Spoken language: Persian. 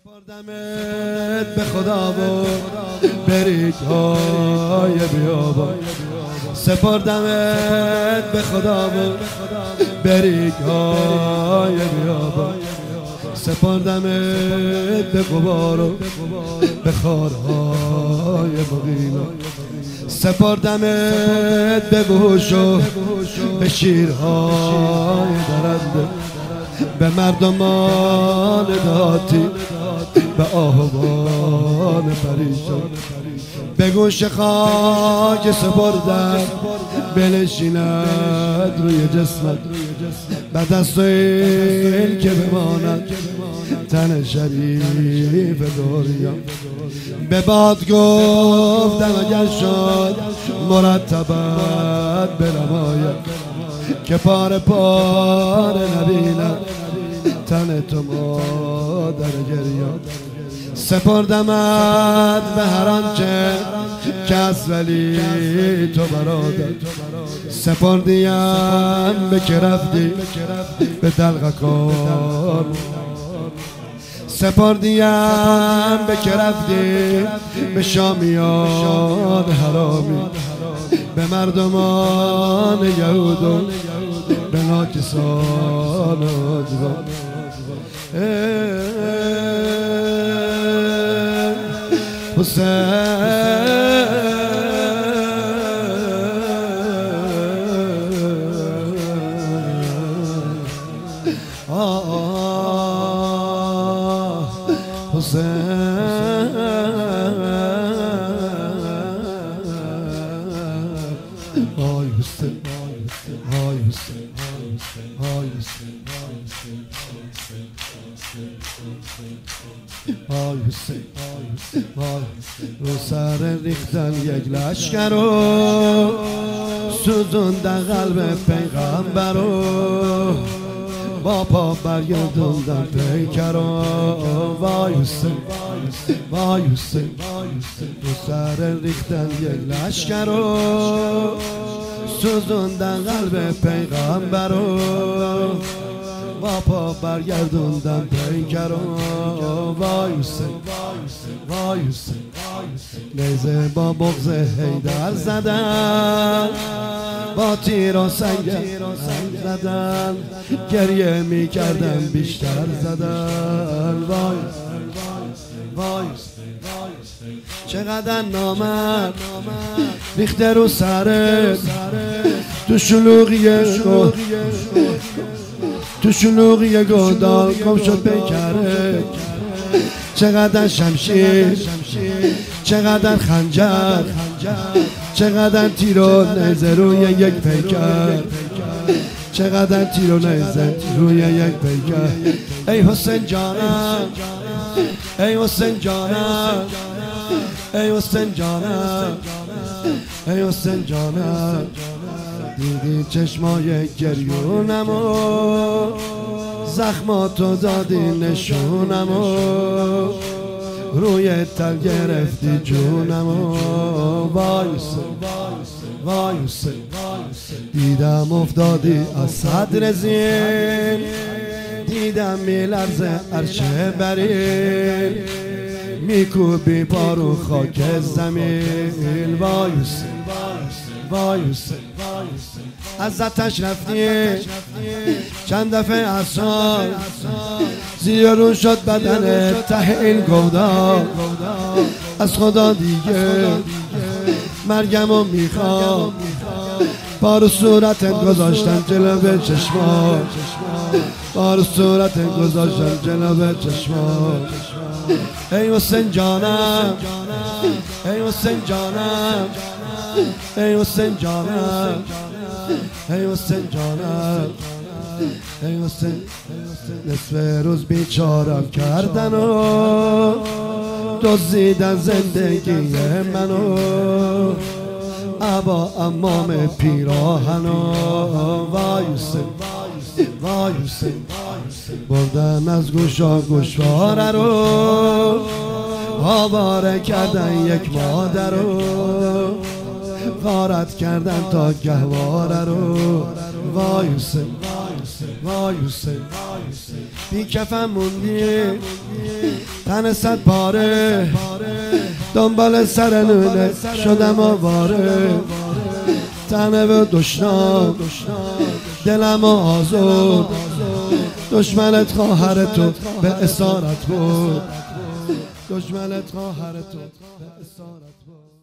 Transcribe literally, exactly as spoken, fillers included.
سپردمت به خدا و بریک های بیابان، سپردمت به خدا و بریک های بیابان، سپردمت به غبار و به خارهای مغینا، سپردمت به گوش و به شیرهای درنده، به مردمان داتی به آهوان پریشان، به گوش خاک سپردم بنشیند روی جسمت، به دست این که بماند تن شریف دوریا، به باد گفتم اگر شد مرتبت برماید که پاره پاره نبینم تن تو مادر گریان، سپردمت به هر آنچه که از ولی تو برادر، سپردیم به که رفتی به دلغکان، سپردیم به که رفتی به شامیان حرامی، به مردمان یهود و به ناکسان ادوان. حسین آی حسین، آی حسین، آی حسین، آی حسین، رو سر ریختن یک لشکر رو سوزوندن قلب پیغمبر رو، با پا برگردوندن پیکر رو. وای حسین، وای حسین، رو سر ریختن یک لشکر رو سوزوندن قلب پیغمبر رو، با پا برگردوندن پیکر رو. وای حسین، وای حسین، نیزه با بغض حیدر زدن، با تیر و سنگ زدن، گریه می کردن بیشتر زدن. وای وای چقدر نامرد ریخته رو سرت، تو شلوغی تو شلوغی گودال گم شد پیکره، چقدر شمشیر، چقدر خنجر، چقدر تیر و نیزه روی یک پیکر، چقدر تیر و نیزه روی یک پیکر. ای حسین جانم، ای حسین جانم، ای حسین جانم، ای حسین جانم، دیدی چشمای گریونمو، زخماتو دادی نشونمو، روی تل گرفتی جونمو. وای حسین، وای حسین، دیدم افتادی از صدر زین، دیدم میلرزه عرش برین، میکوبی پارو خاک زمین. وای حسین، وای حسین، از آتش رفتی چند دفعه اصلا، زیرون شد بدن ته این گودا، از خدا دیگه مرگمو میخوام، پارو صورتت گذاشتم جلو چشما، پارو صورتت گذاشتم جلو چشما. ای حسین جانم، ای حسین جانم، ای حسین جانم، ای حسین جانم، ای حسین. نصف روز بیچارم کردن و دزدیدن زندگی منو، ابا امام پیراهنو. وای حسین، وای حسین، بردن از گوشا گوشواره رو، آواره کردن یک مادر رو، غارت کردن تا گهواره رو. وای حسین، وای حسین، بی کفن موندی تن صد پاره دنبال سر نونه شدم آواره، تنه و دشنام دلم آزاد، دشمنت خواهر تو به اسارت بود، دشمنت خواهر تو به اسارت بود.